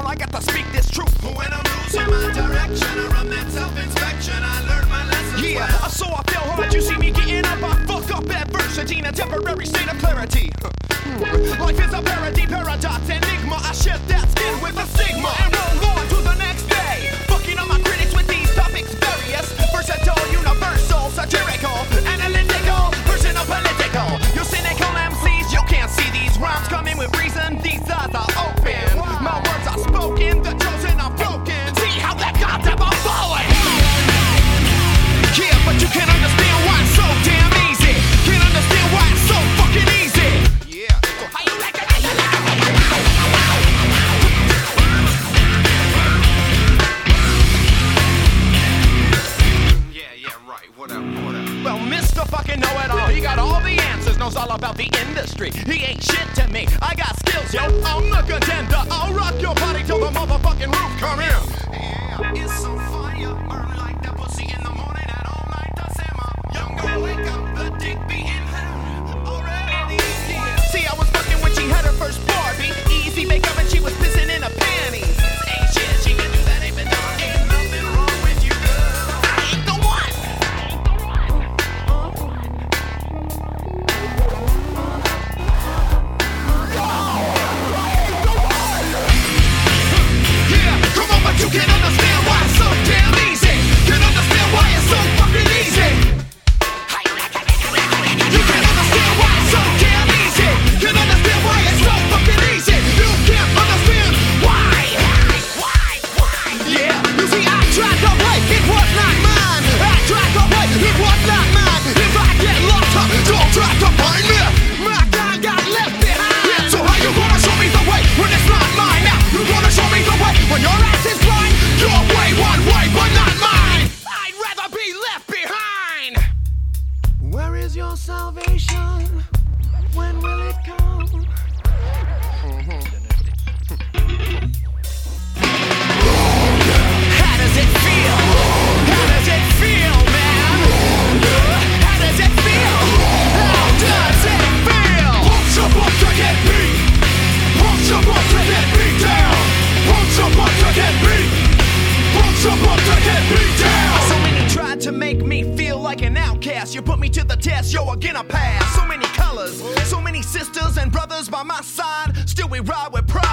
I got to speak this truth. When I'm losing my direction, I run that self-inspection. I learned my lesson. Yeah, so I feel hard. You see me getting up, I fuck up adversity in a temporary state of clarity. Life is a parody, paradox, enigma. I shed that skin with a stigma and roll on to the next day. Fucking up my critics with these topics, various, versatile, universal, satirical, analytical, personal, political. You cynical MCs, you can't see these rhymes coming with reason. These eyes are open, my words are spoken, the chosen are broken. See how that goddamn I'm falling. Yeah, but you can't understand why it's so damn easy. Can't understand why it's so fucking easy. Yeah, how you like it? Well, Mr. fucking know-it-all, he got all the answers, knows all about the industry. He ain't shit to me, I got skills, yo. I'm the contender, I'll rock your body till the motherfucking roof come in. Yeah, it's on fire, burn like that pussy in the morning and all night to simmer. Young girl, wake up, the dick beating already. Yeah. See, I was fucking when she had her first Barbie. Easy makeup and she was pissing in her panties. Ain't shit, she can do that, ain't been done. Ain't nothing wrong with you, girl. I ain't the one. You can't understand why it's so damn easy. Can't understand why it's so fucking easy. You can't understand why it's so damn easy. Can't understand why it's so fucking easy. You can't understand why. Yeah, you see I tried to play, it was not mine. I tried to play, it was not mine. If I get lost, don't try to find me. My guy got left behind. Yeah, so how you gonna show me the way when it's not mine? Now you gonna show me the way when your ass is blind. Your way, one way, but not mine. I'd rather be left behind. Where is your salvation? When will it come? How does it feel? How does it feel, man? How does it feel? How does it feel? Won't you want to get beat? Won't you want to get beat down? Won't you want to get beat? So many tried to make me feel like an outcast. You put me to the test, yo, again I pass. So many colors, so many sisters and brothers by my side. Still we ride with pride.